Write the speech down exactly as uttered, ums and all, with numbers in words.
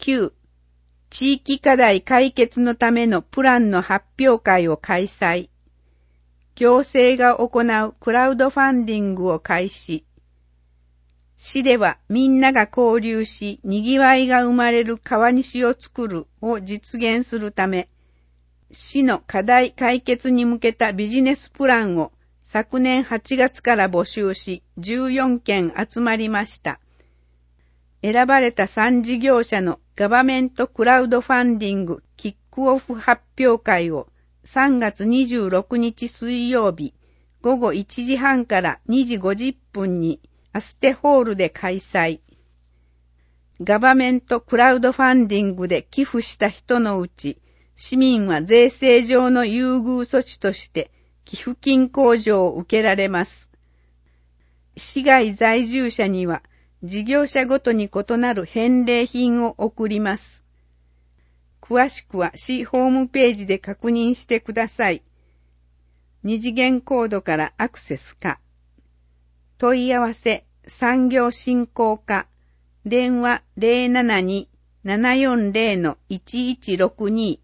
きゅう、地域課題解決のためのプランの発表会を開催。行政が行うクラウドファンディングを開始。市ではみんなが交流し、賑わいが生まれる川西を作るを実現するため、市の課題解決に向けたビジネスプランを昨年はちがつから募集し、じゅうよんけん集まりました。選ばれたさん事業者のガバメントクラウドファンディングキックオフ発表会をさんがつにじゅうろくにち水曜日ごごいちじはんからにじごじゅっぷんにアステホールで開催。ガバメントクラウドファンディングで寄付した人のうち、市民は税制上の優遇措置として寄付金控除を受けられます。市外在住者には事業者ごとに異なる返礼品を送ります。詳しくは市ホームページで確認してください。二次元コードからアクセスか。問い合わせ産業振興課電話 ゼロななに ななよんゼロ のいちいちろくに